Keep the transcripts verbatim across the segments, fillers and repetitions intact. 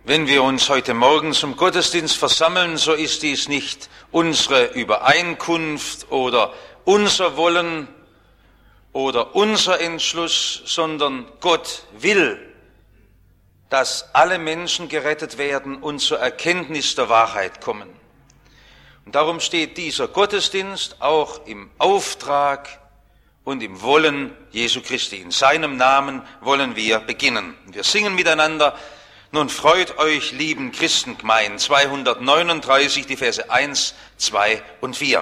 Wenn wir uns heute Morgen zum Gottesdienst versammeln, so ist dies nicht unsere Übereinkunft oder unser Wollen oder unser Entschluss, sondern Gott will, dass alle Menschen gerettet werden und zur Erkenntnis der Wahrheit kommen. Und darum steht dieser Gottesdienst auch im Auftrag und im Wollen Jesu Christi. In seinem Namen wollen wir beginnen. Wir singen miteinander: Nun freut euch, lieben Christengemein, zweihundertneununddreißig, die Verse eins, zwei und vier.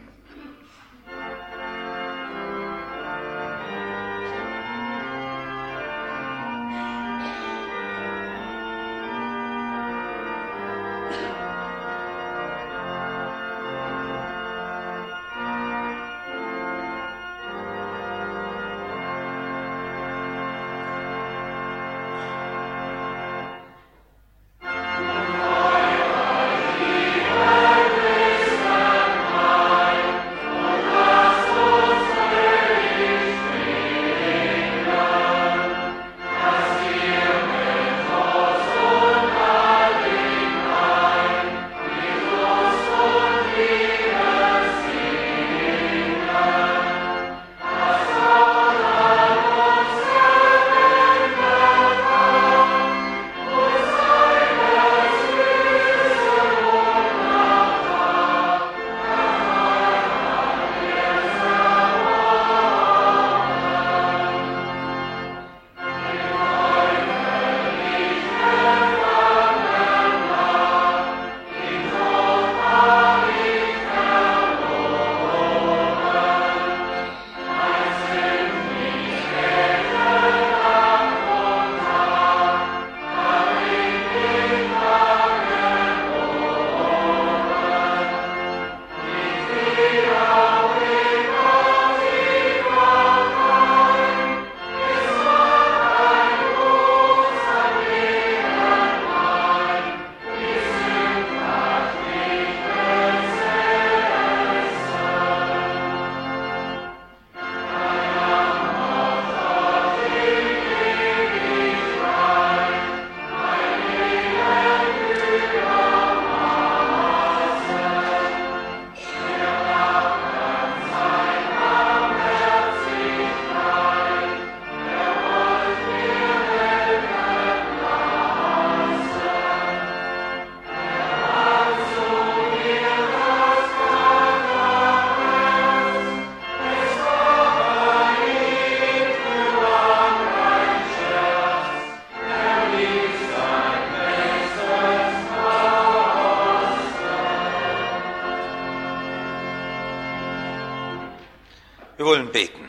Wir wollen beten.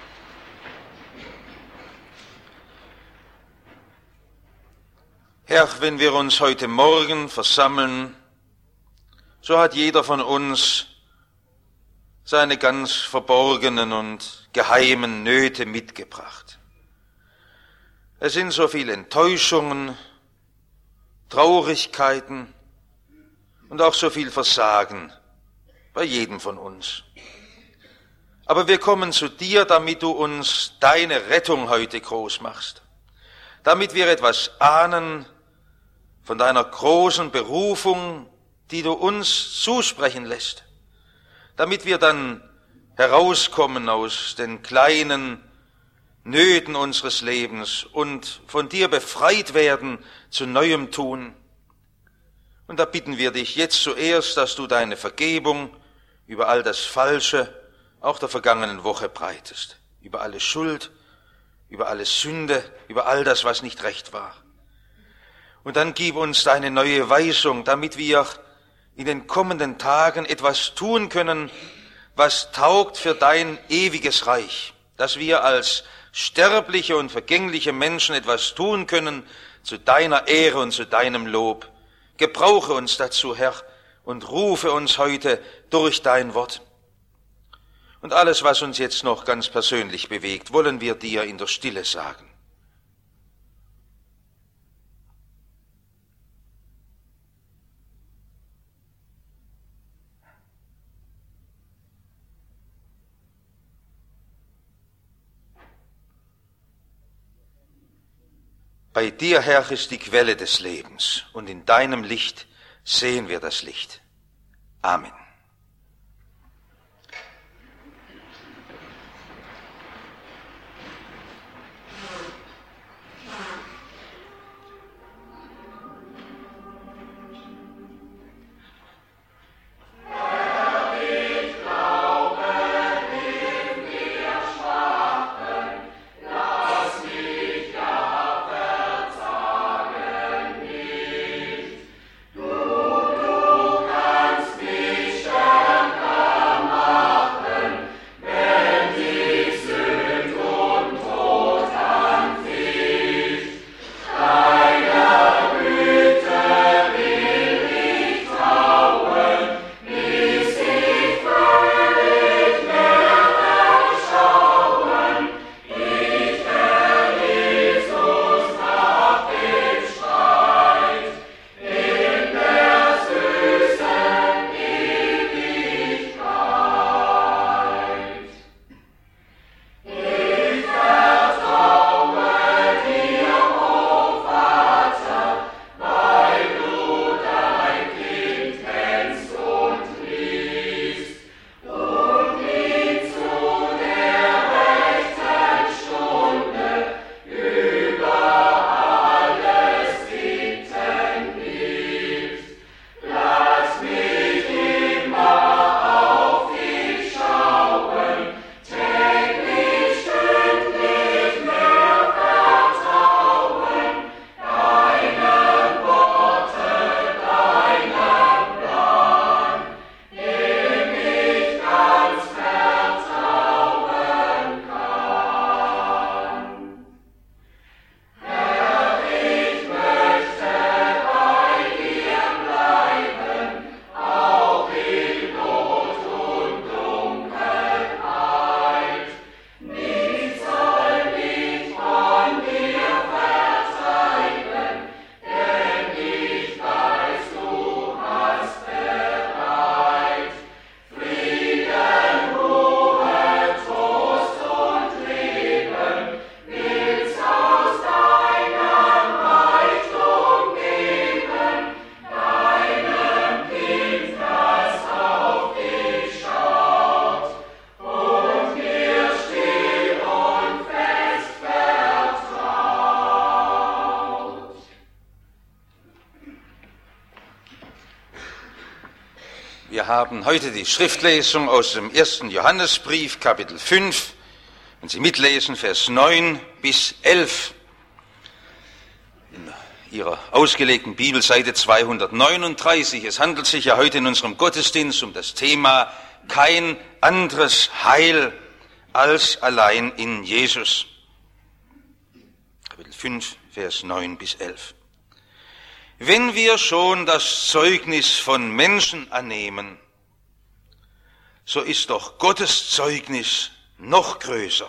Herr, wenn wir uns heute Morgen versammeln, so hat jeder von uns seine ganz verborgenen und geheimen Nöte mitgebracht. Es sind so viele Enttäuschungen, Traurigkeiten und auch so viel Versagen bei jedem von uns. Aber wir kommen zu dir, damit du uns deine Rettung heute groß machst, damit wir etwas ahnen von deiner großen Berufung, die du uns zusprechen lässt, damit wir dann herauskommen aus den kleinen Nöten unseres Lebens und von dir befreit werden zu neuem Tun. Und da bitten wir dich jetzt zuerst, dass du deine Vergebung über all das Falsche auch der vergangenen Woche breitest, über alle Schuld, über alle Sünde, über all das, was nicht recht war. Und dann gib uns deine neue Weisung, damit wir in den kommenden Tagen etwas tun können, was taugt für dein ewiges Reich, dass wir als sterbliche und vergängliche Menschen etwas tun können zu deiner Ehre und zu deinem Lob. Gebrauche uns dazu, Herr, und rufe uns heute durch dein Wort. Und alles, was uns jetzt noch ganz persönlich bewegt, wollen wir dir in der Stille sagen. Bei dir, Herr, ist die Quelle des Lebens, und in deinem Licht sehen wir das Licht. Amen. Wir haben heute die Schriftlesung aus dem ersten Johannesbrief, Kapitel fünf. Wenn Sie mitlesen, Vers neun bis elf. In Ihrer ausgelegten Bibel, Seite zweihundertneununddreißig. Es handelt sich ja heute in unserem Gottesdienst um das Thema kein anderes Heil als allein in Jesus. Kapitel fünf, Vers neun bis elf. Wenn wir schon das Zeugnis von Menschen annehmen, so ist doch Gottes Zeugnis noch größer.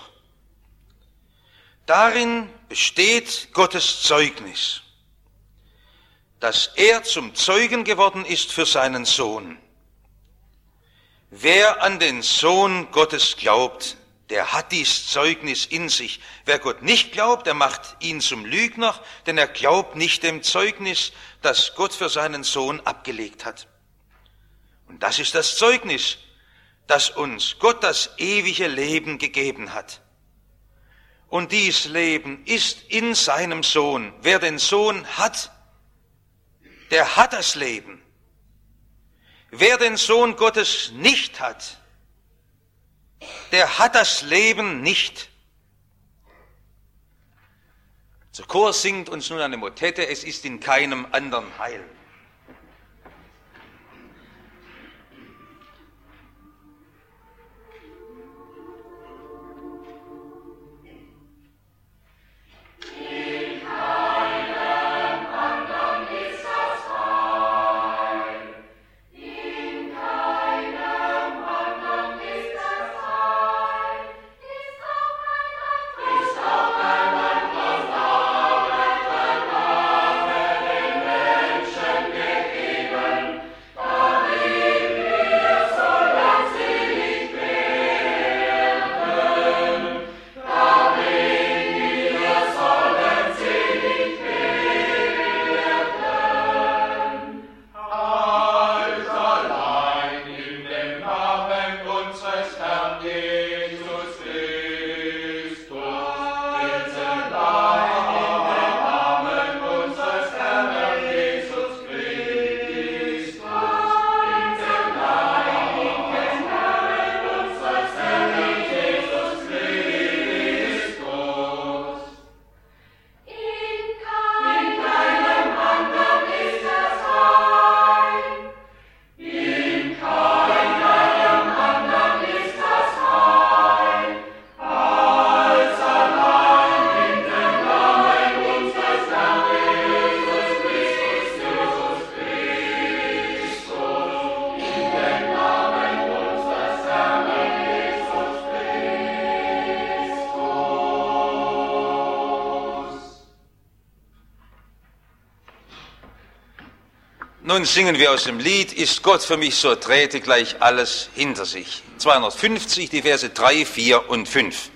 Darin besteht Gottes Zeugnis, dass er zum Zeugen geworden ist für seinen Sohn. Wer an den Sohn Gottes glaubt, der hat dies Zeugnis in sich. Wer Gott nicht glaubt, der macht ihn zum Lügner, denn er glaubt nicht dem Zeugnis, das Gott für seinen Sohn abgelegt hat. Und das ist das Zeugnis, das uns Gott das ewige Leben gegeben hat. Und dies Leben ist in seinem Sohn. Wer den Sohn hat, der hat das Leben. Wer den Sohn Gottes nicht hat, der hat das Leben nicht. Der Chor singt uns nun eine Motette, es ist in keinem anderen Heil. Menschen Nun singen wir aus dem Lied, ist Gott für mich, so trete gleich alles hinter sich. zweihundertfünfzig, die Verse drei, vier und fünf.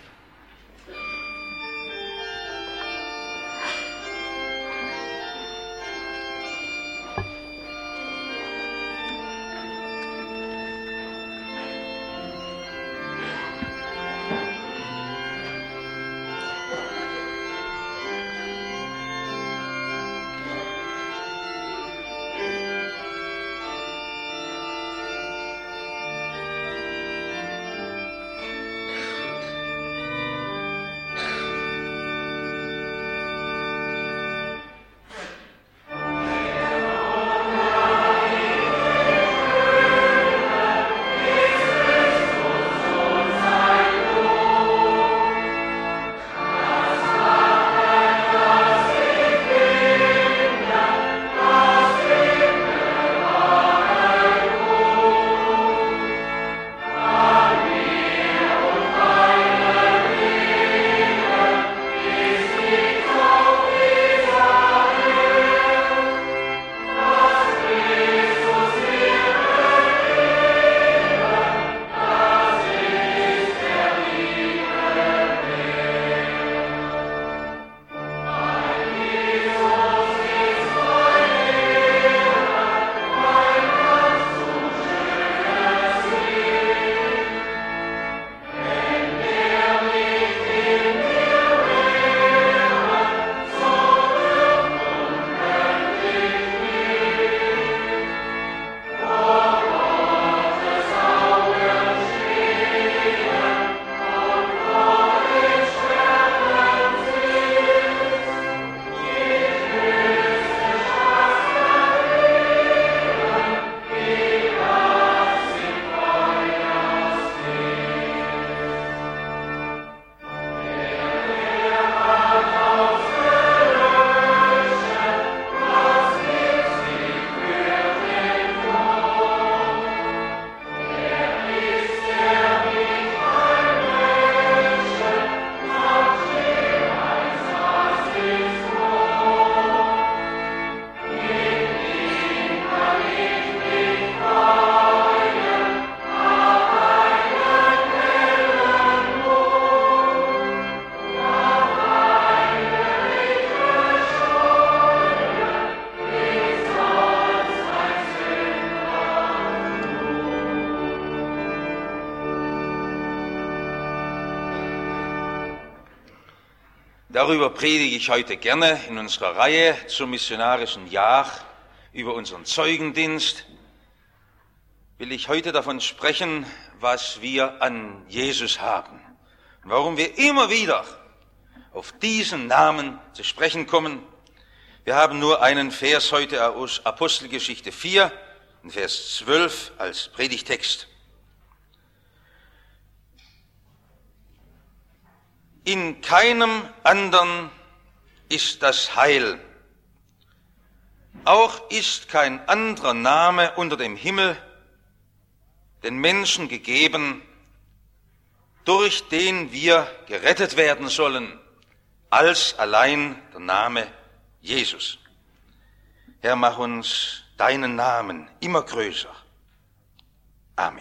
Darüber predige ich heute gerne in unserer Reihe zum missionarischen Jahr über unseren Zeugendienst. Will ich heute davon sprechen, was wir an Jesus haben und warum wir immer wieder auf diesen Namen zu sprechen kommen. Wir haben nur einen Vers heute aus Apostelgeschichte vier, Vers zwölf als Predigtext. In keinem anderen ist das Heil. Auch ist kein anderer Name unter dem Himmel den Menschen gegeben, durch den wir gerettet werden sollen, als allein der Name Jesus. Herr, mach uns deinen Namen immer größer. Amen.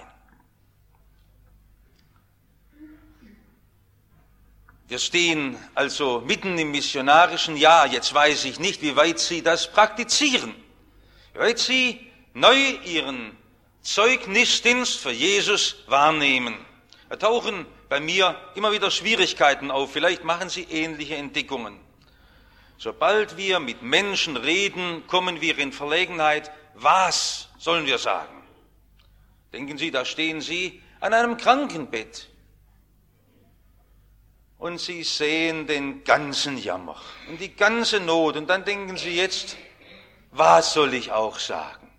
Wir stehen also mitten im missionarischen Jahr. Jetzt weiß ich nicht, wie weit Sie das praktizieren, wie weit Sie neu Ihren Zeugnisdienst für Jesus wahrnehmen. Da tauchen bei mir immer wieder Schwierigkeiten auf. Vielleicht machen Sie ähnliche Entdeckungen. Sobald wir mit Menschen reden, kommen wir in Verlegenheit. Was sollen wir sagen? Denken Sie, da stehen Sie an einem Krankenbett. Und Sie sehen den ganzen Jammer und die ganze Not. Und dann denken Sie jetzt, was soll ich auch sagen?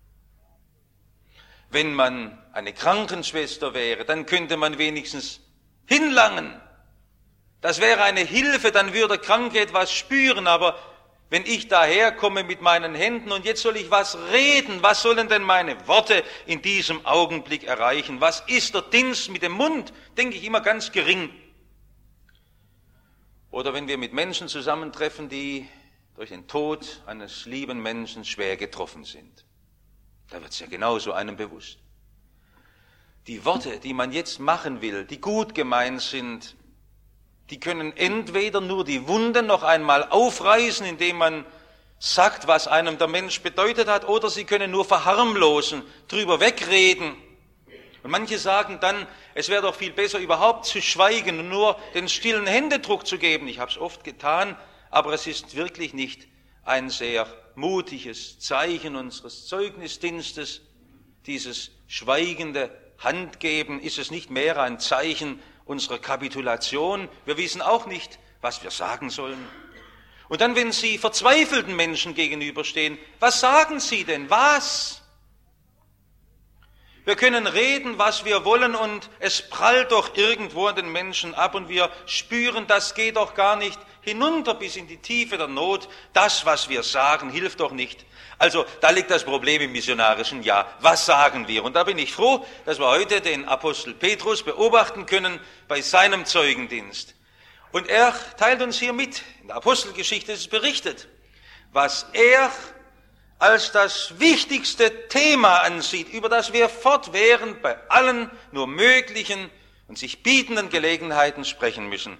Wenn man eine Krankenschwester wäre, dann könnte man wenigstens hinlangen. Das wäre eine Hilfe, dann würde der Kranke etwas spüren. Aber wenn ich daherkomme mit meinen Händen und jetzt soll ich was reden, was sollen denn meine Worte in diesem Augenblick erreichen? Was ist der Dienst mit dem Mund? Denke ich immer ganz gering. Oder wenn wir mit Menschen zusammentreffen, die durch den Tod eines lieben Menschen schwer getroffen sind. Da wird es ja genauso einem bewusst. Die Worte, die man jetzt machen will, die gut gemeint sind, die können entweder nur die Wunden noch einmal aufreißen, indem man sagt, was einem der Mensch bedeutet hat, oder sie können nur verharmlosen, drüber wegreden. Und manche sagen dann, es wäre doch viel besser, überhaupt zu schweigen und nur den stillen Händedruck zu geben. Ich habe es oft getan, aber es ist wirklich nicht ein sehr mutiges Zeichen unseres Zeugnisdienstes, dieses schweigende Handgeben. Ist es nicht mehr ein Zeichen unserer Kapitulation? Wir wissen auch nicht, was wir sagen sollen. Und dann, wenn Sie verzweifelten Menschen gegenüberstehen, was sagen Sie denn? Was? Wir können reden, was wir wollen, und es prallt doch irgendwo an den Menschen ab und wir spüren, das geht doch gar nicht hinunter bis in die Tiefe der Not. Das, was wir sagen, hilft doch nicht. Also da liegt das Problem im missionarischen Jahr. Was sagen wir? Und da bin ich froh, dass wir heute den Apostel Petrus beobachten können bei seinem Zeugendienst. Und er teilt uns hier mit, in der Apostelgeschichte ist es berichtet, was er als das wichtigste Thema ansieht, über das wir fortwährend bei allen nur möglichen und sich bietenden Gelegenheiten sprechen müssen.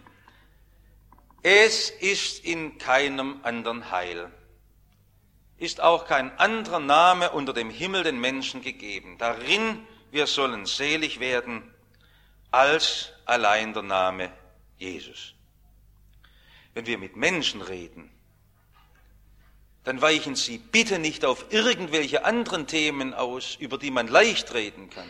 Es ist in keinem anderen Heil, ist auch kein anderer Name unter dem Himmel den Menschen gegeben, darin wir sollen selig werden, als allein der Name Jesus. Wenn wir mit Menschen reden, dann weichen Sie bitte nicht auf irgendwelche anderen Themen aus, über die man leicht reden kann.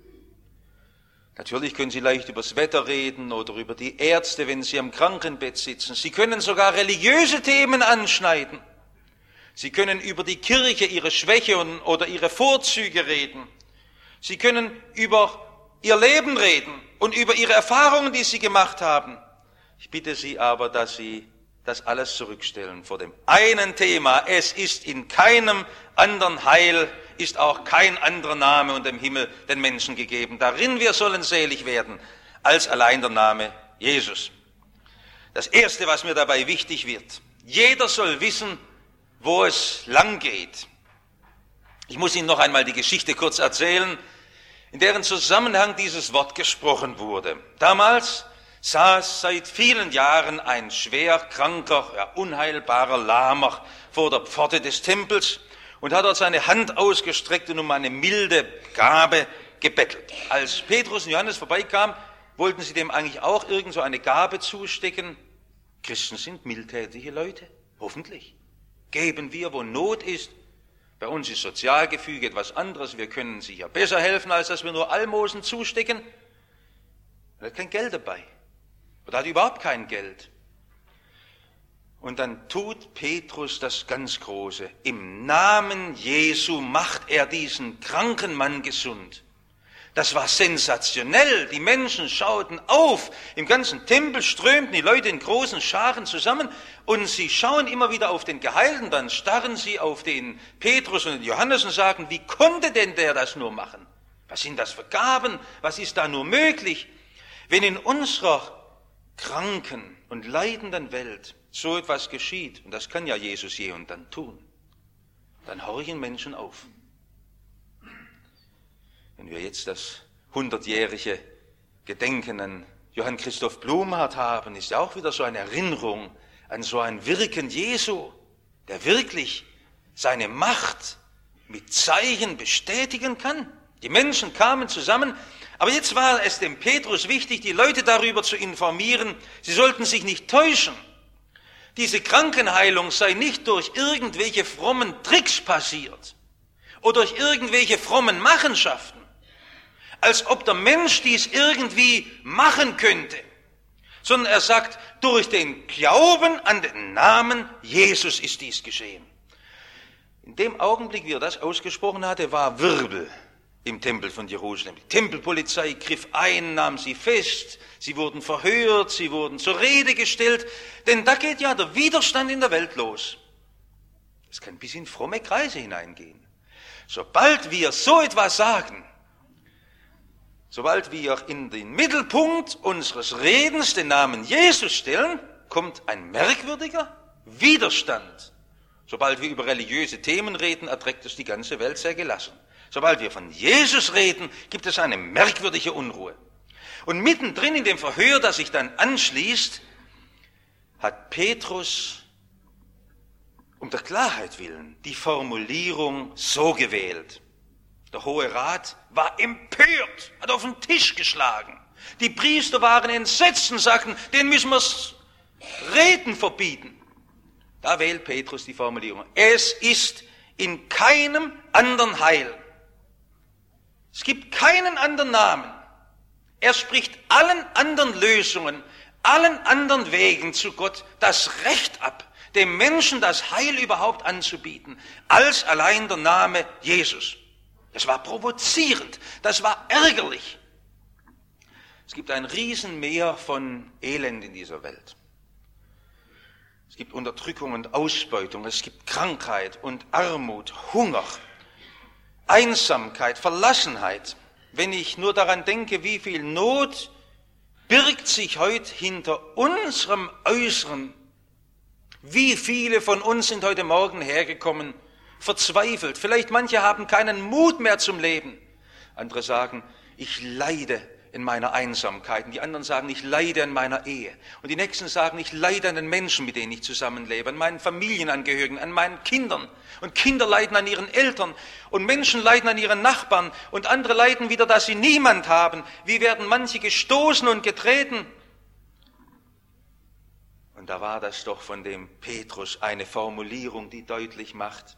Natürlich können Sie leicht über das Wetter reden oder über die Ärzte, wenn Sie am Krankenbett sitzen. Sie können sogar religiöse Themen anschneiden. Sie können über die Kirche, ihre Schwäche oder ihre Vorzüge reden. Sie können über Ihr Leben reden und über Ihre Erfahrungen, die Sie gemacht haben. Ich bitte Sie aber, dass Sie das alles zurückstellen vor dem einen Thema. Es ist in keinem anderen Heil, ist auch kein anderer Name unter dem Himmel den Menschen gegeben, darin wir sollen selig werden, als allein der Name Jesus. Das Erste, was mir dabei wichtig wird, jeder soll wissen, wo es lang geht. Ich muss Ihnen noch einmal die Geschichte kurz erzählen, in deren Zusammenhang dieses Wort gesprochen wurde. Damals saß seit vielen Jahren ein schwer kranker, ja, unheilbarer Lahmer vor der Pforte des Tempels und hat dort seine Hand ausgestreckt und um eine milde Gabe gebettelt. Als Petrus und Johannes vorbeikamen, wollten sie dem eigentlich auch irgend so eine Gabe zustecken. Christen sind mildtätige Leute, hoffentlich. Geben wir, wo Not ist. Bei uns ist Sozialgefüge etwas anderes. Wir können sicher besser helfen, als dass wir nur Almosen zustecken. Er hat kein Geld dabei. Oder hat überhaupt kein Geld. Und dann tut Petrus das ganz Große. Im Namen Jesu macht er diesen kranken Mann gesund. Das war sensationell. Die Menschen schauten auf. Im ganzen Tempel strömten die Leute in großen Scharen zusammen und sie schauen immer wieder auf den Geheilten. Dann starren sie auf den Petrus und den Johannes und sagen, wie konnte denn der das nur machen? Was sind das für Gaben? Was ist da nur möglich? Wenn in unserer kranken und leidenden Welt so etwas geschieht, und das kann ja Jesus je und dann tun, dann horchen Menschen auf. Wenn wir jetzt das hundertjährige Gedenken an Johann Christoph Blumhardt haben, ist ja auch wieder so eine Erinnerung an so ein Wirken Jesu, der wirklich seine Macht mit Zeichen bestätigen kann. Die Menschen kamen zusammen, aber jetzt war es dem Petrus wichtig, die Leute darüber zu informieren, sie sollten sich nicht täuschen. Diese Krankenheilung sei nicht durch irgendwelche frommen Tricks passiert oder durch irgendwelche frommen Machenschaften, als ob der Mensch dies irgendwie machen könnte, sondern er sagt, durch den Glauben an den Namen Jesus ist dies geschehen. In dem Augenblick, wie er das ausgesprochen hatte, war Wirbel im Tempel von Jerusalem. Die Tempelpolizei griff ein, nahm sie fest, sie wurden verhört, sie wurden zur Rede gestellt, denn da geht ja der Widerstand in der Welt los. Das kann bis in fromme Kreise hineingehen. Sobald wir so etwas sagen, sobald wir in den Mittelpunkt unseres Redens den Namen Jesus stellen, kommt ein merkwürdiger, Widerstand. Sobald wir über religiöse Themen reden, erträgt es die ganze Welt sehr gelassen. Sobald wir von Jesus reden, gibt es eine merkwürdige Unruhe. Und mittendrin in dem Verhör, das sich dann anschließt, hat Petrus um der Klarheit willen die Formulierung so gewählt. Der Hohe Rat war empört, hat auf den Tisch geschlagen. Die Priester waren entsetzt und sagten, den müssen wir das Reden verbieten. Da wählt Petrus die Formulierung. Es ist in keinem anderen Heil. Es gibt keinen anderen Namen. Er spricht allen anderen Lösungen, allen anderen Wegen zu Gott das Recht ab, dem Menschen das Heil überhaupt anzubieten, als allein der Name Jesus. Das war provozierend, das war ärgerlich. Es gibt ein Riesenmeer von Elend in dieser Welt. Es gibt Unterdrückung und Ausbeutung, es gibt Krankheit und Armut, Hunger, Einsamkeit, Verlassenheit. Wenn ich nur daran denke, wie viel Not birgt sich heute hinter unserem Äußeren. Wie viele von uns sind heute Morgen hergekommen, verzweifelt. Vielleicht manche haben keinen Mut mehr zum Leben. Andere sagen, ich leide in meiner Einsamkeit. Und die anderen sagen, ich leide in meiner Ehe. Und die Nächsten sagen, ich leide an den Menschen, mit denen ich zusammenlebe, an meinen Familienangehörigen, an meinen Kindern. Und Kinder leiden an ihren Eltern. Und Menschen leiden an ihren Nachbarn. Und andere leiden wieder, dass sie niemand haben. Wie werden manche gestoßen und getreten? Und da war das doch von dem Petrus eine Formulierung, die deutlich macht,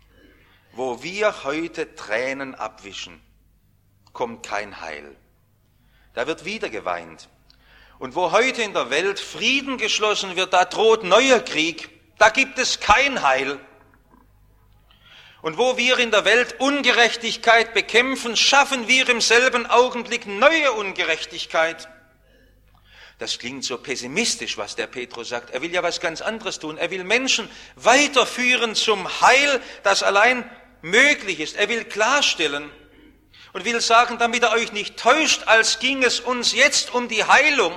wo wir heute Tränen abwischen, kommt kein Heil. Da wird wieder geweint. Und wo heute in der Welt Frieden geschlossen wird, da droht neuer Krieg, da gibt es kein Heil. Und wo wir in der Welt Ungerechtigkeit bekämpfen, schaffen wir im selben Augenblick neue Ungerechtigkeit. Das klingt so pessimistisch, was der Petrus sagt. Er will ja was ganz anderes tun. Er will Menschen weiterführen zum Heil, das allein möglich ist. Er will klarstellen und will sagen, damit er euch nicht täuscht, als ging es uns jetzt um die Heilung.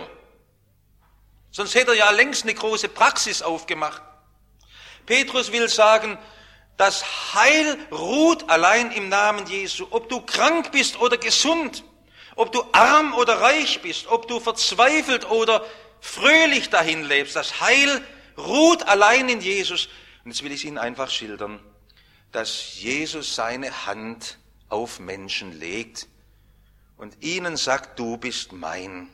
Sonst hätte er ja längst eine große Praxis aufgemacht. Petrus will sagen, das Heil ruht allein im Namen Jesu. Ob du krank bist oder gesund, ob du arm oder reich bist, ob du verzweifelt oder fröhlich dahin lebst, das Heil ruht allein in Jesus. Und jetzt will ich Ihnen einfach schildern, dass Jesus seine Hand auf Menschen legt und ihnen sagt, du bist mein.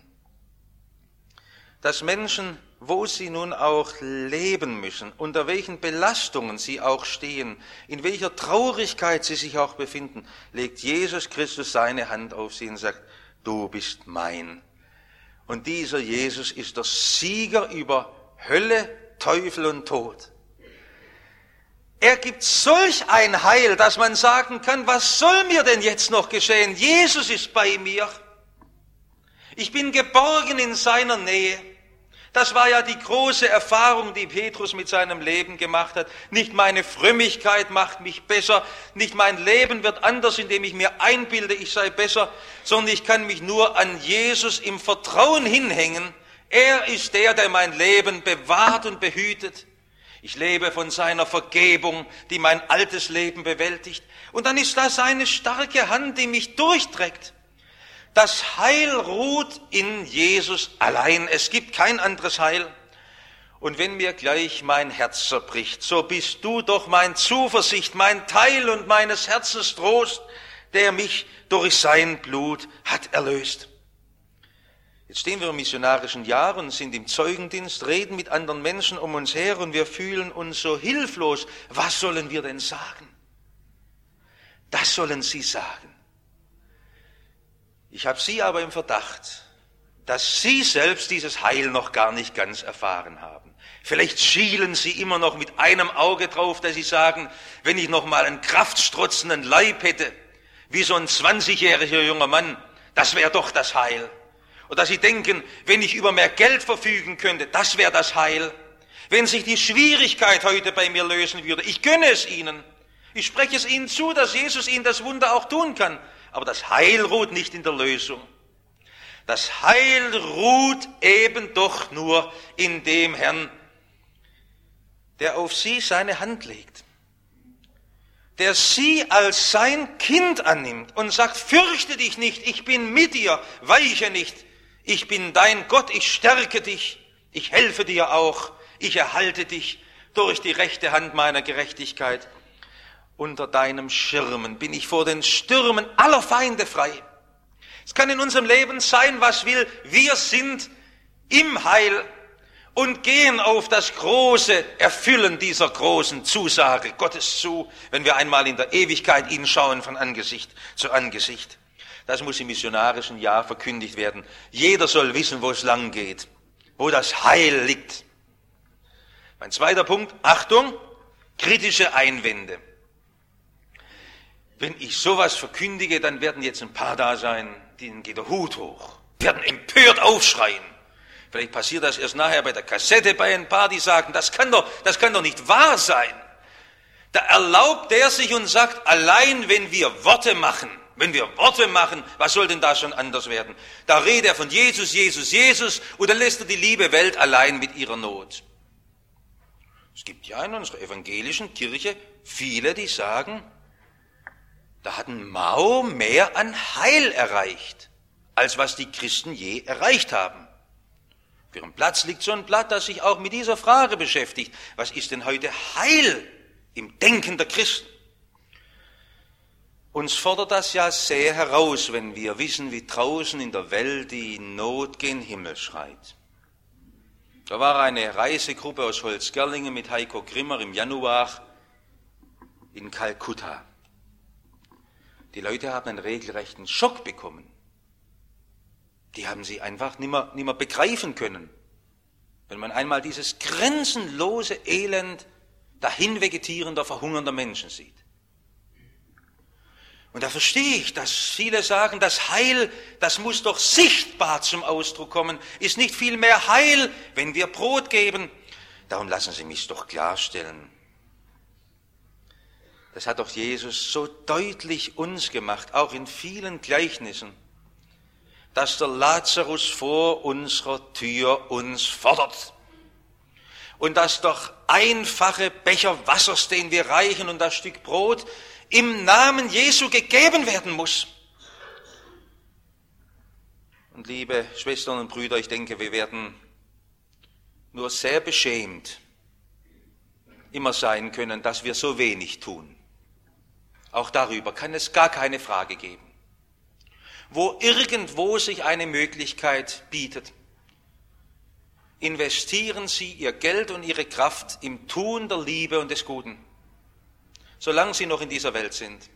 Dass Menschen, wo sie nun auch leben müssen, unter welchen Belastungen sie auch stehen, in welcher Traurigkeit sie sich auch befinden, legt Jesus Christus seine Hand auf sie und sagt, du bist mein. Und dieser Jesus ist der Sieger über Hölle, Teufel und Tod. Er gibt solch ein Heil, dass man sagen kann, was soll mir denn jetzt noch geschehen? Jesus ist bei mir. Ich bin geborgen in seiner Nähe. Das war ja die große Erfahrung, die Petrus mit seinem Leben gemacht hat. Nicht meine Frömmigkeit macht mich besser, nicht mein Leben wird anders, indem ich mir einbilde, ich sei besser, sondern ich kann mich nur an Jesus im Vertrauen hinhängen. Er ist der, der mein Leben bewahrt und behütet. Ich lebe von seiner Vergebung, die mein altes Leben bewältigt. Und dann ist da seine starke Hand, die mich durchträgt. Das Heil ruht in Jesus allein. Es gibt kein anderes Heil. Und wenn mir gleich mein Herz zerbricht, so bist du doch mein Zuversicht, mein Teil und meines Herzens Trost, der mich durch sein Blut hat erlöst. Jetzt stehen wir im missionarischen Jahr und sind im Zeugendienst, reden mit anderen Menschen um uns her und wir fühlen uns so hilflos. Was sollen wir denn sagen? Das sollen Sie sagen. Ich habe Sie aber im Verdacht, dass Sie selbst dieses Heil noch gar nicht ganz erfahren haben. Vielleicht schielen Sie immer noch mit einem Auge drauf, dass Sie sagen, wenn ich noch mal einen kraftstrotzenden Leib hätte, wie so ein zwanzigjähriger junger Mann, das wäre doch das Heil. Oder Sie denken, wenn ich über mehr Geld verfügen könnte, das wäre das Heil. Wenn sich die Schwierigkeit heute bei mir lösen würde, ich gönne es Ihnen. Ich spreche es Ihnen zu, dass Jesus Ihnen das Wunder auch tun kann. Aber das Heil ruht nicht in der Lösung. Das Heil ruht eben doch nur in dem Herrn, der auf sie seine Hand legt, der sie als sein Kind annimmt und sagt, fürchte dich nicht, ich bin mit dir, weiche nicht, ich bin dein Gott, ich stärke dich, ich helfe dir auch, ich erhalte dich durch die rechte Hand meiner Gerechtigkeit. Unter deinem Schirmen bin ich vor den Stürmen aller Feinde frei. Es kann in unserem Leben sein, was will, wir sind im Heil und gehen auf das große Erfüllen dieser großen Zusage Gottes zu, wenn wir einmal in der Ewigkeit ihn schauen von Angesicht zu Angesicht. Das muss im missionarischen Jahr verkündigt werden. Jeder soll wissen, wo es lang geht, wo das Heil liegt. Mein zweiter Punkt, Achtung, kritische Einwände. Wenn ich sowas verkündige, dann werden jetzt ein paar da sein, denen geht der Hut hoch, werden empört aufschreien. Vielleicht passiert das erst nachher bei der Kassette bei ein paar, die sagen, das kann doch, das kann doch nicht wahr sein. Da erlaubt der sich und sagt, allein wenn wir Worte machen, wenn wir Worte machen, was soll denn da schon anders werden? Da redet er von Jesus, Jesus, Jesus und dann lässt er die liebe Welt allein mit ihrer Not. Es gibt ja in unserer evangelischen Kirche viele, die sagen, da hat ein Mao mehr an Heil erreicht, als was die Christen je erreicht haben. Auf ihrem Platz liegt so ein Blatt, das sich auch mit dieser Frage beschäftigt. Was ist denn heute Heil im Denken der Christen? Uns fordert das ja sehr heraus, wenn wir wissen, wie draußen in der Welt die Not gen Himmel schreit. Da war eine Reisegruppe aus Holzgerlingen mit Heiko Grimmer im Januar in Kalkutta. Die Leute haben einen regelrechten Schock bekommen. Die haben sie einfach nicht mehr, nicht mehr begreifen können. Wenn man einmal dieses grenzenlose Elend dahin vegetierender, verhungernder Menschen sieht. Und da verstehe ich, dass viele sagen, das Heil, das muss doch sichtbar zum Ausdruck kommen, ist nicht viel mehr Heil, wenn wir Brot geben. Darum lassen Sie mich doch klarstellen. Das hat doch Jesus so deutlich uns gemacht, auch in vielen Gleichnissen, dass der Lazarus vor unserer Tür uns fordert. Und dass doch einfache Becher Wassers, den wir reichen, und das Stück Brot im Namen Jesu gegeben werden muss. Und liebe Schwestern und Brüder, ich denke, wir werden nur sehr beschämt immer sein können, dass wir so wenig tun. Auch darüber kann es gar keine Frage geben. Wo irgendwo sich eine Möglichkeit bietet, investieren Sie Ihr Geld und Ihre Kraft im Tun der Liebe und des Guten, solange Sie noch in dieser Welt sind.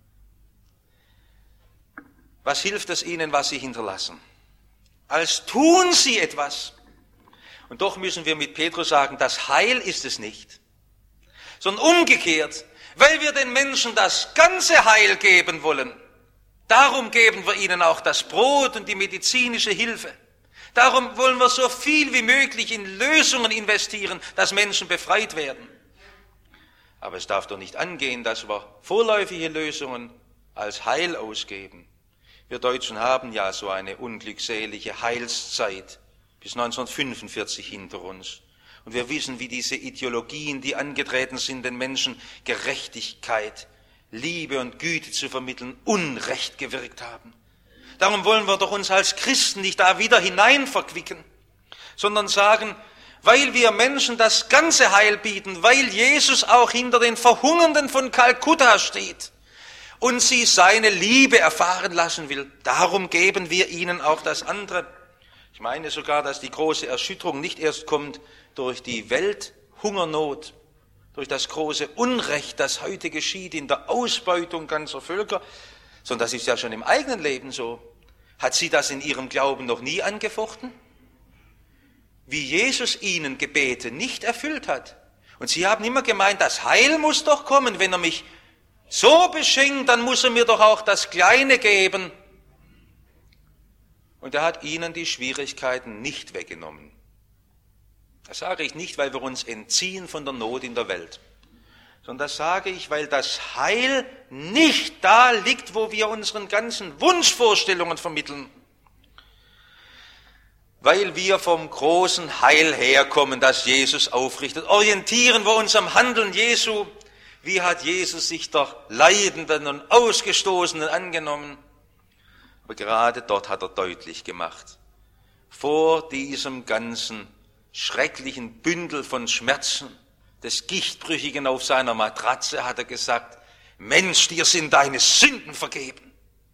Was hilft es Ihnen, was Sie hinterlassen? Als tun Sie etwas. Und doch müssen wir mit Petrus sagen, das Heil ist es nicht, sondern umgekehrt, weil wir den Menschen das ganze Heil geben wollen. Darum geben wir ihnen auch das Brot und die medizinische Hilfe. Darum wollen wir so viel wie möglich in Lösungen investieren, dass Menschen befreit werden. Aber es darf doch nicht angehen, dass wir vorläufige Lösungen als Heil ausgeben. Wir Deutschen haben ja so eine unglückselige Heilszeit bis neunzehnhundertfünfundvierzig hinter uns. Und wir wissen, wie diese Ideologien, die angetreten sind, den Menschen Gerechtigkeit, Liebe und Güte zu vermitteln, Unrecht gewirkt haben. Darum wollen wir doch uns als Christen nicht da wieder hinein verquicken, sondern sagen, weil wir Menschen das ganze Heil bieten, weil Jesus auch hinter den Verhungernden von Kalkutta steht und sie seine Liebe erfahren lassen will, darum geben wir ihnen auch das andere. Ich meine sogar, dass die große Erschütterung nicht erst kommt durch die Welthungernot, durch das große Unrecht, das heute geschieht in der Ausbeutung ganzer Völker, sondern das ist ja schon im eigenen Leben so. Hat sie das in ihrem Glauben noch nie angefochten? Wie Jesus ihnen Gebete nicht erfüllt hat. Und sie haben immer gemeint, das Heil muss doch kommen, wenn er mich so beschenkt, dann muss er mir doch auch das Kleine geben. Und er hat ihnen die Schwierigkeiten nicht weggenommen. Das sage ich nicht, weil wir uns entziehen von der Not in der Welt, sondern das sage ich, weil das Heil nicht da liegt, wo wir unseren ganzen Wunschvorstellungen vermitteln. weil wir vom großen Heil herkommen, das Jesus aufrichtet. Orientieren wir uns am Handeln Jesu. Wie hat Jesus sich der Leidenden und Ausgestoßenen angenommen? Aber gerade dort hat er deutlich gemacht, vor diesem ganzen schrecklichen Bündel von Schmerzen, des Gichtbrüchigen auf seiner Matratze, hat er gesagt, Mensch, dir sind deine Sünden vergeben.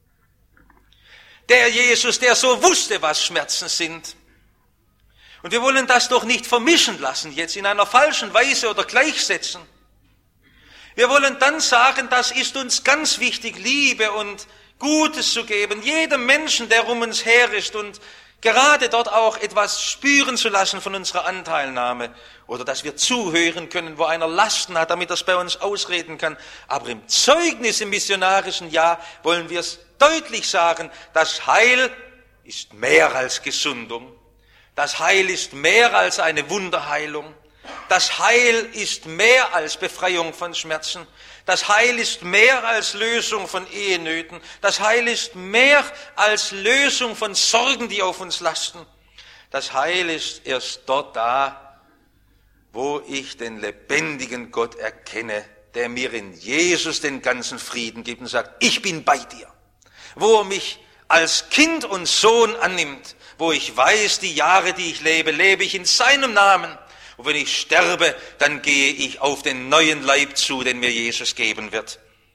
Der Jesus, der so wusste, was Schmerzen sind. Und wir wollen das doch nicht vermischen lassen, jetzt in einer falschen Weise oder gleichsetzen. Wir wollen dann sagen, das ist uns ganz wichtig, Liebe und Gutes zu geben, jedem Menschen, der um uns her ist, und gerade dort auch etwas spüren zu lassen von unserer Anteilnahme, oder dass wir zuhören können, wo einer Lasten hat, damit er es bei uns ausreden kann. Aber im Zeugnis, im missionarischen Jahr, wollen wir es deutlich sagen, das Heil ist mehr als Gesundung. Das Heil ist mehr als eine Wunderheilung. Das Heil ist mehr als Befreiung von Schmerzen. Das Heil ist mehr als Lösung von Ehenöten. Das Heil ist mehr als Lösung von Sorgen, die auf uns lasten. Das Heil ist erst dort da, wo ich den lebendigen Gott erkenne, der mir in Jesus den ganzen Frieden gibt und sagt, ich bin bei dir. Wo er mich als Kind und Sohn annimmt, wo ich weiß, die Jahre, die ich lebe, lebe ich in seinem Namen. Und wenn ich sterbe, dann gehe ich auf den neuen Leib zu, den mir Jesus geben wird.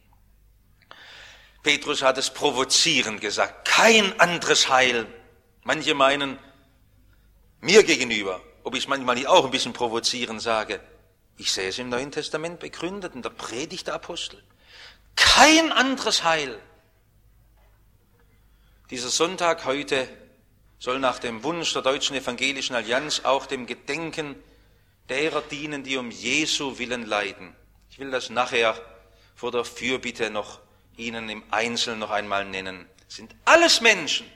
Petrus hat es provozierend gesagt, kein anderes Heil. Manche meinen, mir gegenüber, ob ich es manchmal nicht auch ein bisschen provozierend sage, ich sehe es im Neuen Testament begründet, in der Predigt der Apostel. Kein anderes Heil. Dieser Sonntag heute soll nach dem Wunsch der Deutschen Evangelischen Allianz auch dem Gedenken derer dienen, die um Jesu willen leiden. Ich will das nachher vor der Fürbitte noch Ihnen im Einzelnen noch einmal nennen. Es sind alles Menschen,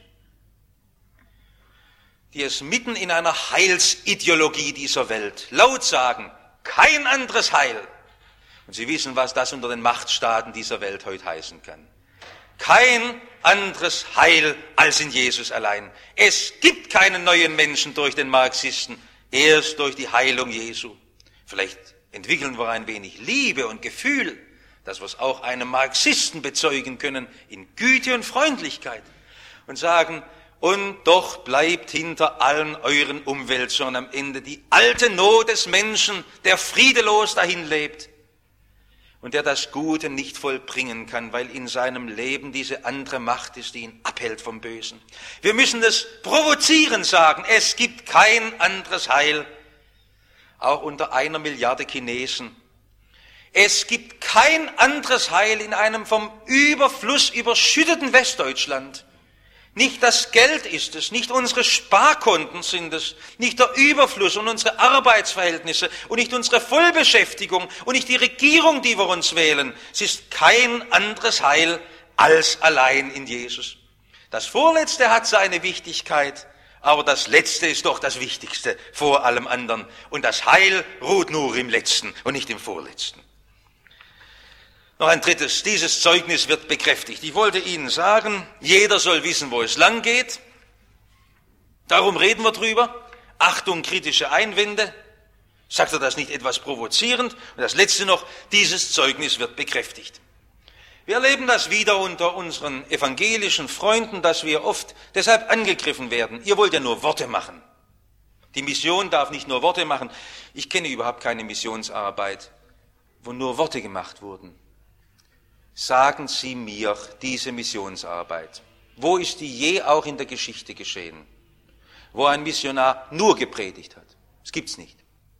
die es mitten in einer Heilsideologie dieser Welt laut sagen, kein anderes Heil. Und Sie wissen, was das unter den Machtstaaten dieser Welt heute heißen kann. Kein anderes Heil als in Jesus allein. Es gibt keinen neuen Menschen durch den Marxisten, erst durch die Heilung Jesu. Vielleicht entwickeln wir ein wenig Liebe und Gefühl, dass wir es auch einem Marxisten bezeugen können, in Güte und Freundlichkeit. Und sagen, und doch bleibt hinter allen euren Umwälzungen am Ende die alte Not des Menschen, der friedelos dahin lebt und der das Gute nicht vollbringen kann, weil in seinem Leben diese andere Macht ist, die ihn abhält vom Bösen. Wir müssen es provozierend sagen, es gibt kein anderes Heil, auch unter einer Milliarde Chinesen. Es gibt kein anderes Heil in einem vom Überfluss überschütteten Westdeutschland. Nicht das Geld ist es, nicht unsere Sparkonten sind es, nicht der Überfluss und unsere Arbeitsverhältnisse und nicht unsere Vollbeschäftigung und nicht die Regierung, die wir uns wählen. Es ist kein anderes Heil als allein in Jesus. Das Vorletzte hat seine Wichtigkeit, aber das Letzte ist doch das Wichtigste vor allem anderen. Und das Heil ruht nur im Letzten und nicht im Vorletzten. Noch ein drittes, dieses Zeugnis wird bekräftigt. Ich wollte Ihnen sagen, jeder soll wissen, wo es lang geht. Darum reden wir drüber. Achtung, kritische Einwände. Sagt er das nicht etwas provozierend? Und das Letzte noch, dieses Zeugnis wird bekräftigt. Wir erleben das wieder unter unseren evangelischen Freunden, dass wir oft deshalb angegriffen werden. Ihr wollt ja nur Worte machen. Die Mission darf nicht nur Worte machen. Ich kenne überhaupt keine Missionsarbeit, wo nur Worte gemacht wurden. Sagen Sie mir diese Missionsarbeit. Wo ist die je auch in der Geschichte geschehen? Wo ein Missionar nur gepredigt hat. Das gibt's nicht.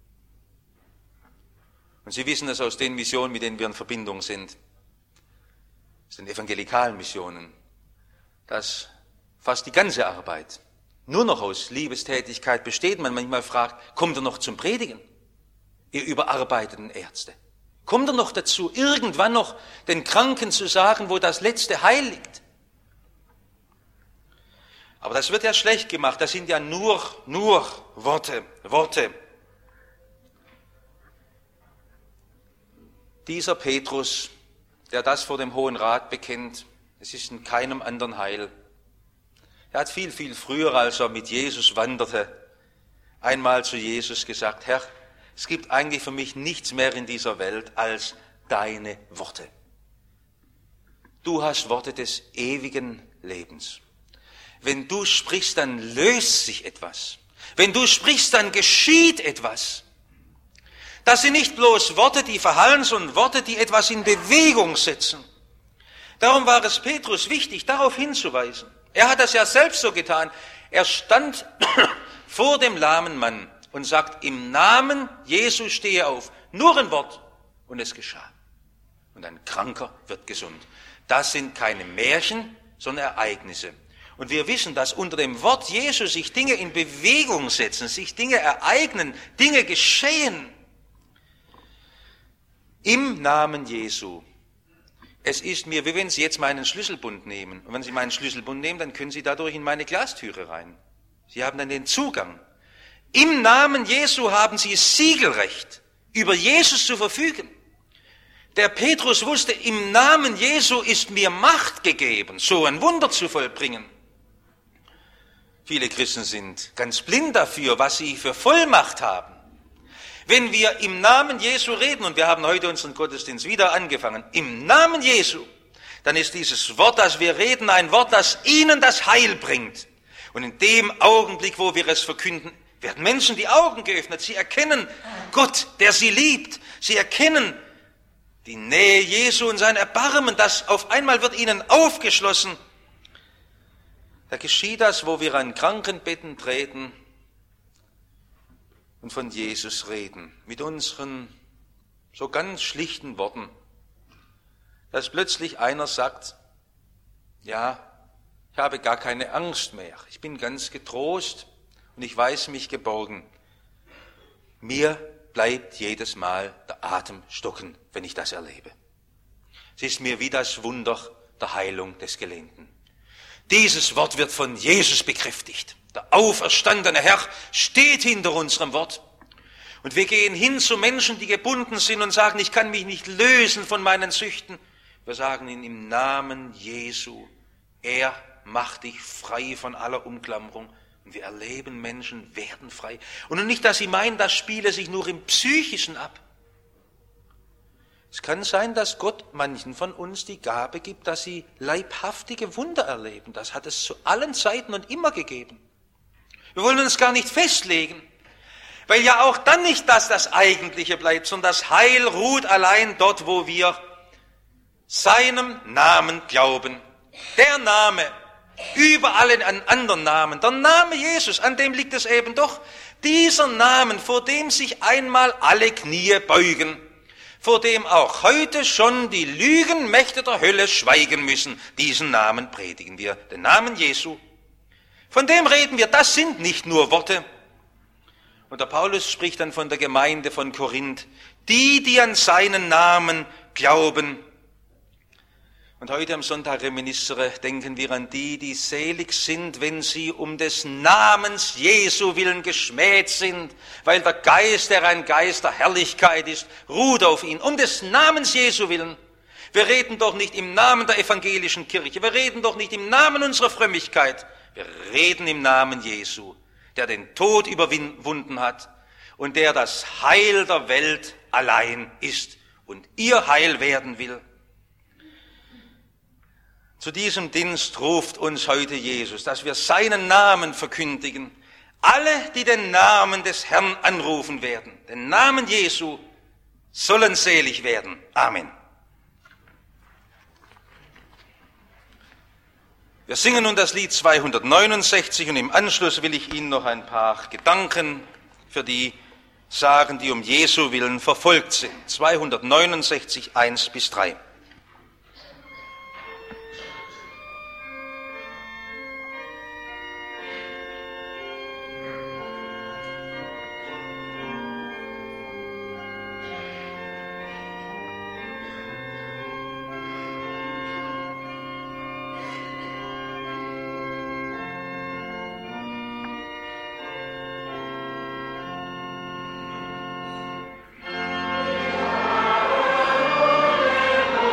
Und Sie wissen es aus den Missionen, mit denen wir in Verbindung sind, aus den evangelikalen Missionen, dass fast die ganze Arbeit nur noch aus Liebestätigkeit besteht. Man manchmal fragt, kommt er noch zum Predigen? Ihr überarbeiteten Ärzte. Kommt er noch dazu, irgendwann noch den Kranken zu sagen, wo das letzte Heil liegt? Aber das wird ja schlecht gemacht, das sind ja nur, nur Worte, Worte. Dieser Petrus, der das vor dem Hohen Rat bekennt, es ist in keinem anderen Heil. Er hat viel, viel früher, als er mit Jesus wanderte, einmal zu Jesus gesagt, Herr, es gibt eigentlich für mich nichts mehr in dieser Welt als deine Worte. Du hast Worte des ewigen Lebens. Wenn du sprichst, dann löst sich etwas. Wenn du sprichst, dann geschieht etwas. Das sind nicht bloß Worte, die verhallen, sondern Worte, die etwas in Bewegung setzen. Darum war es Petrus wichtig, darauf hinzuweisen. Er hat das ja selbst so getan. Er stand vor dem lahmen Mann und sagt, im Namen Jesu stehe auf. Nur ein Wort und es geschah. Und ein Kranker wird gesund. Das sind keine Märchen, sondern Ereignisse. Und wir wissen, dass unter dem Wort Jesu sich Dinge in Bewegung setzen, sich Dinge ereignen, Dinge geschehen. Im Namen Jesu. Es ist mir, wie wenn Sie jetzt meinen Schlüsselbund nehmen. Und wenn Sie meinen Schlüsselbund nehmen, dann können Sie dadurch in meine Glastüre rein. Sie haben dann den Zugang. Im Namen Jesu haben Sie Siegelrecht, über Jesus zu verfügen. Der Petrus wusste, im Namen Jesu ist mir Macht gegeben, so ein Wunder zu vollbringen. Viele Christen sind ganz blind dafür, was sie für Vollmacht haben. Wenn wir im Namen Jesu reden, und wir haben heute unseren Gottesdienst wieder angefangen, im Namen Jesu, dann ist dieses Wort, das wir reden, ein Wort, das ihnen das Heil bringt. Und in dem Augenblick, wo wir es verkünden, werden Menschen die Augen geöffnet. Sie erkennen Gott, der sie liebt. Sie erkennen die Nähe Jesu und sein Erbarmen, das auf einmal wird ihnen aufgeschlossen. Da geschieht das, wo wir an Krankenbetten treten und von Jesus reden, mit unseren so ganz schlichten Worten, dass plötzlich einer sagt, ja, ich habe gar keine Angst mehr, ich bin ganz getrost und ich weiß mich geborgen. Mir bleibt jedes Mal der Atem stocken, wenn ich das erlebe. Es ist mir wie das Wunder der Heilung des Gelähmten. Dieses Wort wird von Jesus bekräftigt. Der auferstandene Herr steht hinter unserem Wort. Und wir gehen hin zu Menschen, die gebunden sind und sagen, ich kann mich nicht lösen von meinen Süchten. Wir sagen ihnen im Namen Jesu, er macht dich frei von aller Umklammerung. Und wir erleben, Menschen werden frei. Und nicht, dass sie meinen, das spiele sich nur im Psychischen ab. Es kann sein, dass Gott manchen von uns die Gabe gibt, dass sie leibhaftige Wunder erleben. Das hat es zu allen Zeiten und immer gegeben. Wir wollen uns gar nicht festlegen, weil ja auch dann nicht das das Eigentliche bleibt, sondern das Heil ruht allein dort, wo wir seinem Namen glauben. Der Name, über allen anderen Namen, der Name Jesus, an dem liegt es eben doch. Dieser Namen, vor dem sich einmal alle Knie beugen, vor dem auch heute schon die Lügenmächte der Hölle schweigen müssen, diesen Namen predigen wir, den Namen Jesu. Von dem reden wir, das sind nicht nur Worte. Und der Paulus spricht dann von der Gemeinde von Korinth, die, die an seinen Namen glauben. Und heute am Sonntag Reminiscere denken wir an die, die selig sind, wenn sie um des Namens Jesu willen geschmäht sind, weil der Geist, der ein Geist der Herrlichkeit ist, ruht auf ihn. Um des Namens Jesu willen. Wir reden doch nicht im Namen der evangelischen Kirche, wir reden doch nicht im Namen unserer Frömmigkeit, wir reden im Namen Jesu, der den Tod überwunden hat und der das Heil der Welt allein ist und ihr Heil werden will. Zu diesem Dienst ruft uns heute Jesus, dass wir seinen Namen verkündigen. Alle, die den Namen des Herrn anrufen werden, den Namen Jesu, sollen selig werden. Amen. Wir singen nun das Lied zweihundertneunundsechzig und im Anschluss will ich Ihnen noch ein paar Gedanken für die sagen, die um Jesu willen verfolgt sind. zweihundertneunundsechzig, eins bis drei. Amen.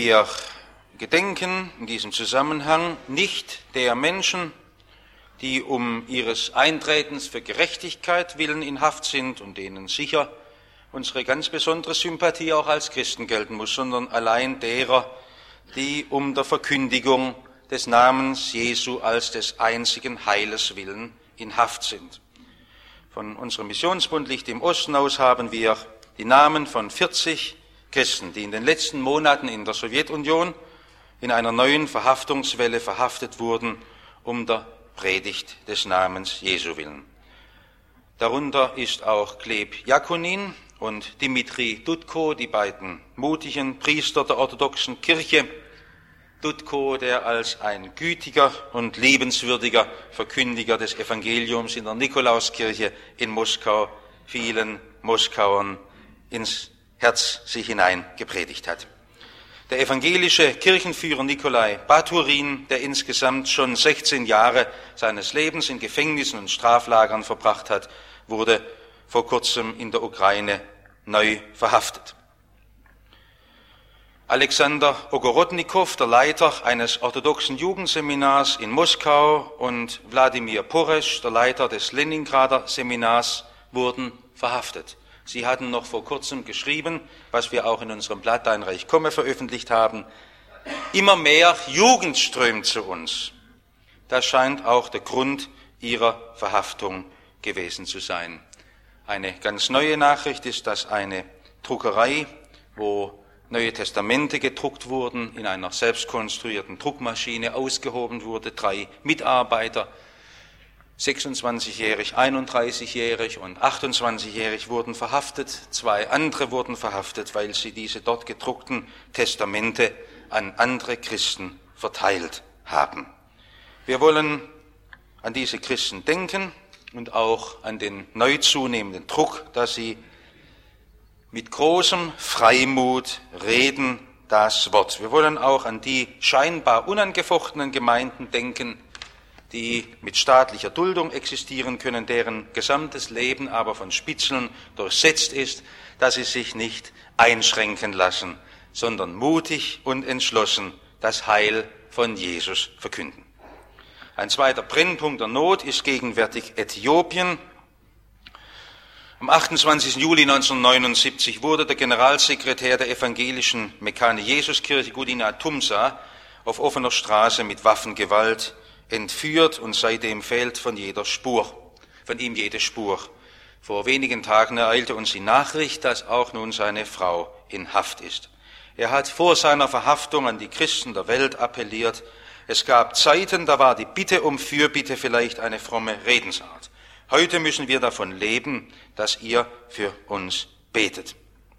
Wir gedenken in diesem Zusammenhang nicht der Menschen, die um ihres Eintretens für Gerechtigkeit willen in Haft sind und denen sicher unsere ganz besondere Sympathie auch als Christen gelten muss, sondern allein derer, die um der Verkündigung des Namens Jesu als des einzigen Heiles willen in Haft sind. Von unserem Missionsbund Licht im Osten aus haben wir die Namen von vierzig Christen, die in den letzten Monaten in der Sowjetunion in einer neuen Verhaftungswelle verhaftet wurden, um der Predigt des Namens Jesu willen. Darunter ist auch Gleb Jakunin und Dimitri Dudko, die beiden mutigen Priester der orthodoxen Kirche. Dudko, der als ein gütiger und liebenswürdiger Verkündiger des Evangeliums in der Nikolauskirche in Moskau vielen Moskauern ins Herz sich hinein gepredigt hat. Der evangelische Kirchenführer Nikolai Baturin, der insgesamt schon sechzehn Jahre seines Lebens in Gefängnissen und Straflagern verbracht hat, wurde vor kurzem in der Ukraine neu verhaftet. Alexander Ogorodnikow, der Leiter eines orthodoxen Jugendseminars in Moskau, und Wladimir Poresch, der Leiter des Leningrader Seminars, wurden verhaftet. Sie hatten noch vor kurzem geschrieben, was wir auch in unserem Blatt Dein Reich komme veröffentlicht haben: Immer mehr Jugend strömt zu uns. Das scheint auch der Grund ihrer Verhaftung gewesen zu sein. Eine ganz neue Nachricht ist, dass eine Druckerei, wo Neue Testamente gedruckt wurden, in einer selbstkonstruierten Druckmaschine ausgehoben wurde. Drei Mitarbeiter, sechsundzwanzigjährig, einunddreißigjährig und achtundzwanzigjährig, wurden verhaftet. Zwei andere wurden verhaftet, weil sie diese dort gedruckten Testamente an andere Christen verteilt haben. Wir wollen an diese Christen denken und auch an den neu zunehmenden Druck, dass sie mit großem Freimut reden das Wort. Wir wollen auch an die scheinbar unangefochtenen Gemeinden denken, die mit staatlicher Duldung existieren können, deren gesamtes Leben aber von Spitzeln durchsetzt ist, dass sie sich nicht einschränken lassen, sondern mutig und entschlossen das Heil von Jesus verkünden. Ein zweiter Brennpunkt der Not ist gegenwärtig Äthiopien. Am achtundzwanzigsten Juli neunzehnhundertneunundsiebzig wurde der Generalsekretär der evangelischen Mekane Jesuskirche, Gudina Tumsa, auf offener Straße mit Waffengewalt entführt und seitdem fehlt von jeder Spur, von ihm jede Spur. Vor wenigen Tagen ereilte uns die Nachricht, dass auch nun seine Frau in Haft ist. Er hat vor seiner Verhaftung an die Christen der Welt appelliert. Es gab Zeiten, da war die Bitte um Fürbitte vielleicht eine fromme Redensart. Heute müssen wir davon leben, dass ihr für uns betet.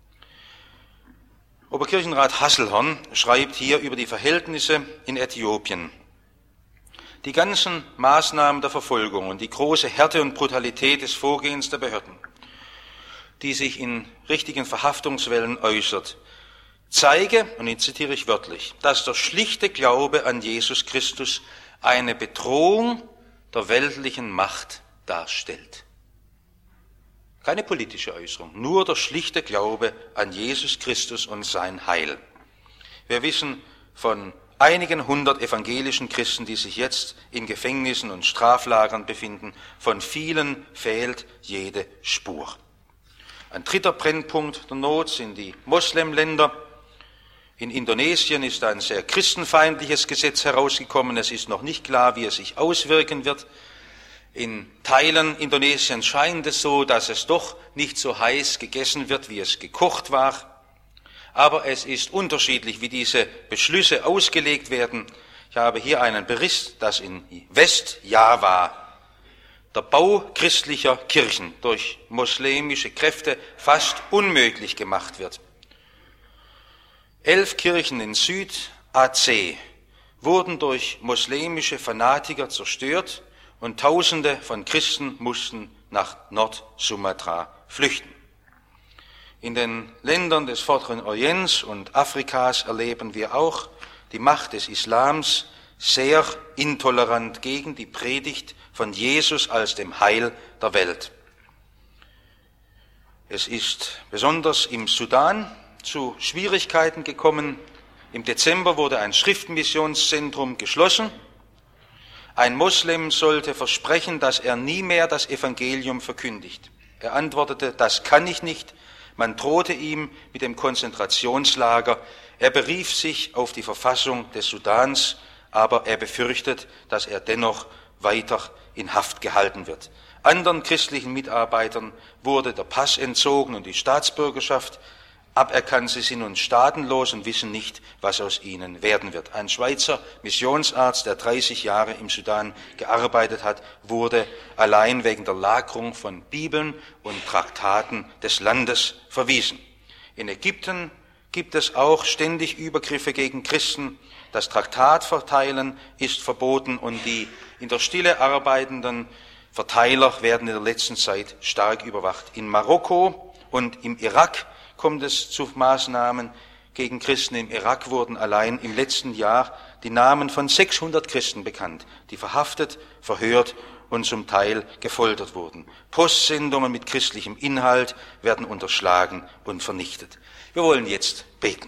Oberkirchenrat Hasselhorn schreibt hier über die Verhältnisse in Äthiopien. Die ganzen Maßnahmen der Verfolgung und die große Härte und Brutalität des Vorgehens der Behörden, die sich in richtigen Verhaftungswellen äußert, zeige, und jetzt zitiere ich wörtlich, dass der schlichte Glaube an Jesus Christus eine Bedrohung der weltlichen Macht darstellt. Keine politische Äußerung, nur der schlichte Glaube an Jesus Christus und sein Heil. Wir wissen von einigen hundert evangelischen Christen, die sich jetzt in Gefängnissen und Straflagern befinden. Von vielen fehlt jede Spur. Ein dritter Brennpunkt der Not sind die Moslemländer. In Indonesien ist ein sehr christenfeindliches Gesetz herausgekommen. Es ist noch nicht klar, wie es sich auswirken wird. In Teilen Indonesiens scheint es so, dass es doch nicht so heiß gegessen wird, wie es gekocht war. Aber es ist unterschiedlich, wie diese Beschlüsse ausgelegt werden. Ich habe hier einen Bericht, dass in Westjava der Bau christlicher Kirchen durch moslemische Kräfte fast unmöglich gemacht wird. Elf Kirchen in Süd-Aceh wurden durch moslemische Fanatiker zerstört und Tausende von Christen mussten nach Nord-Sumatra flüchten. In den Ländern des Vorderen Orients und Afrikas erleben wir auch die Macht des Islams sehr intolerant gegen die Predigt von Jesus als dem Heil der Welt. Es ist besonders im Sudan zu Schwierigkeiten gekommen. Im Dezember wurde ein Schriftmissionszentrum geschlossen. Ein Moslem sollte versprechen, dass er nie mehr das Evangelium verkündigt. Er antwortete, das kann ich nicht. Man drohte ihm mit dem Konzentrationslager. Er berief sich auf die Verfassung des Sudans, aber er befürchtet, dass er dennoch weiter in Haft gehalten wird. Anderen christlichen Mitarbeitern wurde der Pass entzogen und die Staatsbürgerschaft aberkannt. Sie sind nun staatenlos und wissen nicht, was aus ihnen werden wird. Ein Schweizer Missionsarzt, der dreißig Jahre im Sudan gearbeitet hat, wurde allein wegen der Lagerung von Bibeln und Traktaten des Landes verwiesen. In Ägypten gibt es auch ständig Übergriffe gegen Christen. Das Traktatverteilen ist verboten und die in der Stille arbeitenden Verteiler werden in der letzten Zeit stark überwacht. In Marokko und im Irak kommt es zu Maßnahmen gegen Christen. Im Irak wurden allein im letzten Jahr die Namen von sechshundert Christen bekannt, die verhaftet, verhört und zum Teil gefoltert wurden. Postsendungen mit christlichem Inhalt werden unterschlagen und vernichtet. Wir wollen jetzt beten.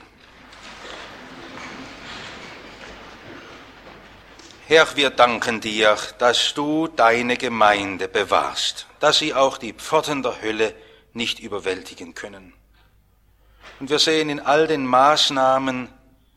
Herr, wir danken dir, dass du deine Gemeinde bewahrst, dass sie auch die Pforten der Hölle nicht überwältigen können. Und wir sehen in all den Maßnahmen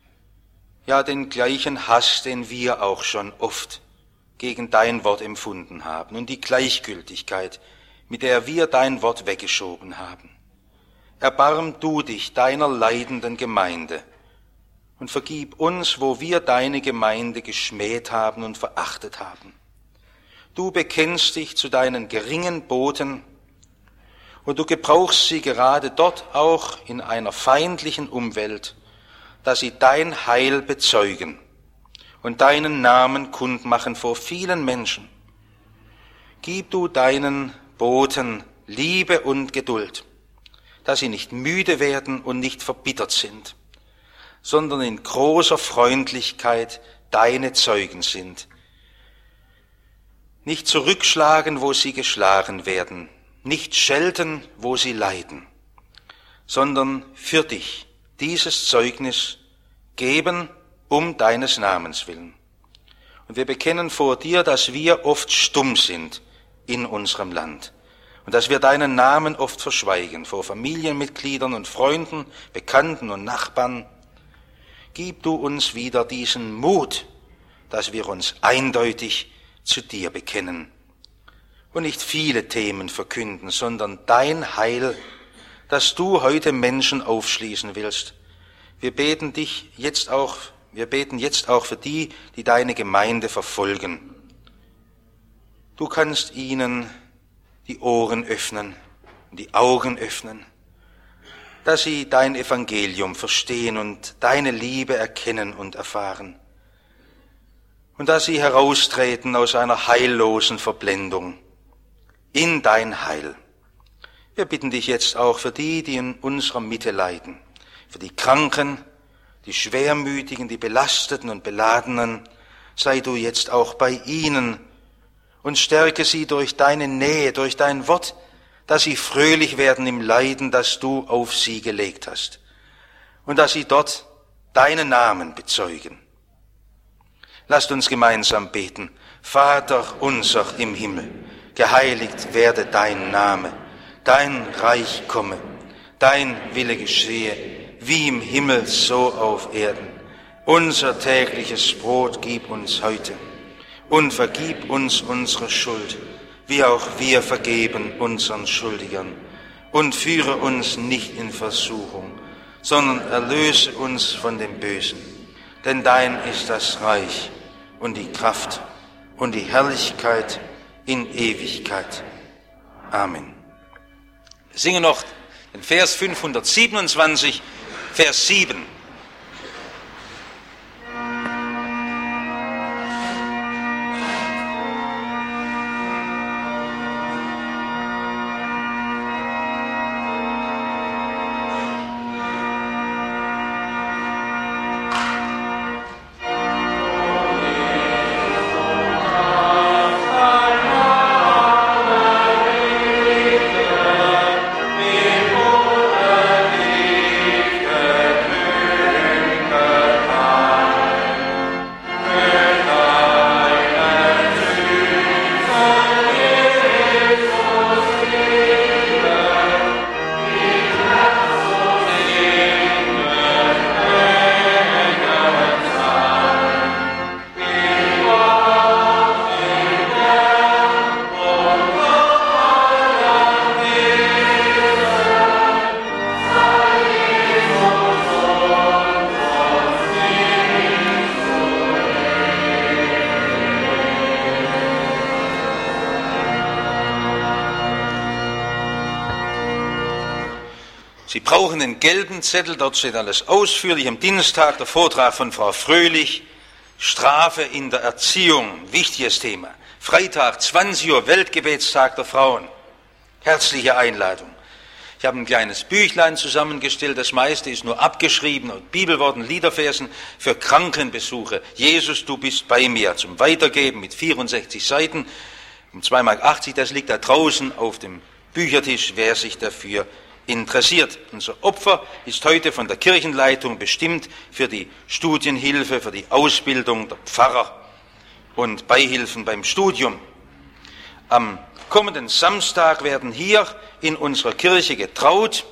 ja den gleichen Hass, den wir auch schon oft gegen dein Wort empfunden haben und die Gleichgültigkeit, mit der wir dein Wort weggeschoben haben. Erbarm du dich deiner leidenden Gemeinde und vergib uns, wo wir deine Gemeinde geschmäht haben und verachtet haben. Du bekennst dich zu deinen geringen Boten und du gebrauchst sie gerade dort auch in einer feindlichen Umwelt, dass sie dein Heil bezeugen und deinen Namen kundmachen vor vielen Menschen. Gib du deinen Boten Liebe und Geduld, dass sie nicht müde werden und nicht verbittert sind, sondern in großer Freundlichkeit deine Zeugen sind. Nicht zurückschlagen, wo sie geschlagen werden, nicht schelten, wo sie leiden, sondern für dich dieses Zeugnis geben, um deines Namens willen. Und wir bekennen vor dir, dass wir oft stumm sind in unserem Land und dass wir deinen Namen oft verschweigen, vor Familienmitgliedern und Freunden, Bekannten und Nachbarn. Gib du uns wieder diesen Mut, dass wir uns eindeutig zu dir bekennen und nicht viele Themen verkünden, sondern dein Heil, das du heute Menschen aufschließen willst. Wir beten dich jetzt auch, wir beten jetzt auch für die, die deine Gemeinde verfolgen. Du kannst ihnen die Ohren öffnen und die Augen öffnen, dass sie dein Evangelium verstehen und deine Liebe erkennen und erfahren. Und dass sie heraustreten aus einer heillosen Verblendung in dein Heil. Wir bitten dich jetzt auch für die, die in unserer Mitte leiden, für die Kranken, die Schwermütigen, die Belasteten und Beladenen, sei du jetzt auch bei ihnen und stärke sie durch deine Nähe, durch dein Wort, dass sie fröhlich werden im Leiden, das du auf sie gelegt hast und dass sie dort deinen Namen bezeugen. Lasst uns gemeinsam beten. Vater unser im Himmel, geheiligt werde dein Name, dein Reich komme, dein Wille geschehe, wie im Himmel so auf Erden. Unser tägliches Brot gib uns heute und vergib uns unsere Schuld, wie auch wir vergeben unseren Schuldigern. Und führe uns nicht in Versuchung, sondern erlöse uns von dem Bösen. Denn dein ist das Reich und die Kraft und die Herrlichkeit in Ewigkeit. Amen. Wir singen noch den Vers fünfhundertsiebenundzwanzig, Vers sieben. Sie brauchen den gelben Zettel, dort steht alles ausführlich. Am Dienstag der Vortrag von Frau Fröhlich, Strafe in der Erziehung, wichtiges Thema. Freitag, zwanzig Uhr, Weltgebetstag der Frauen. Herzliche Einladung. Ich habe ein kleines Büchlein zusammengestellt, das meiste ist nur abgeschrieben und Bibelworten, Liederversen für Krankenbesuche. Jesus, du bist bei mir, zum Weitergeben mit vierundsechzig Seiten, um zwei Mark achtzig, das liegt da draußen auf dem Büchertisch, wer sich dafür interessiert. Unser Opfer ist heute von der Kirchenleitung bestimmt für die Studienhilfe, für die Ausbildung der Pfarrer und Beihilfen beim Studium. Am kommenden Samstag werden hier in unserer Kirche getraut.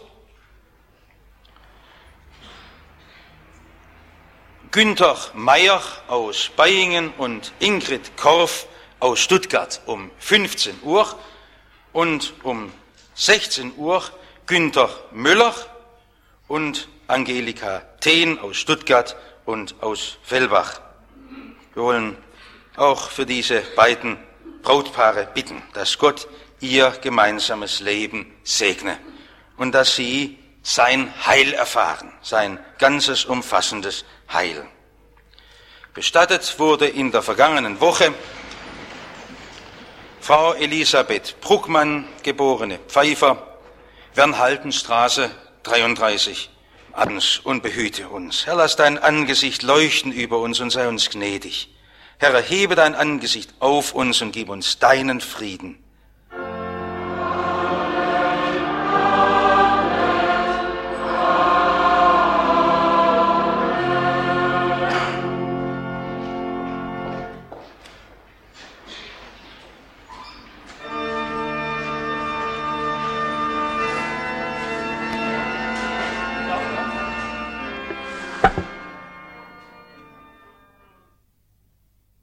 Günther Meyer aus Bayingen und Ingrid Korff aus Stuttgart um fünfzehn Uhr und um sechzehn Uhr Günther Müller und Angelika Thehn aus Stuttgart und aus Fellbach. Wir wollen auch für diese beiden Brautpaare bitten, dass Gott ihr gemeinsames Leben segne und dass sie sein Heil erfahren, sein ganzes umfassendes Heil. Bestattet wurde in der vergangenen Woche Frau Elisabeth Bruckmann, geborene Pfeiffer, Wernhaltenstraße dreiunddreißig, ans und behüte uns. Herr, lass dein Angesicht leuchten über uns und sei uns gnädig. Herr, erhebe dein Angesicht auf uns und gib uns deinen Frieden.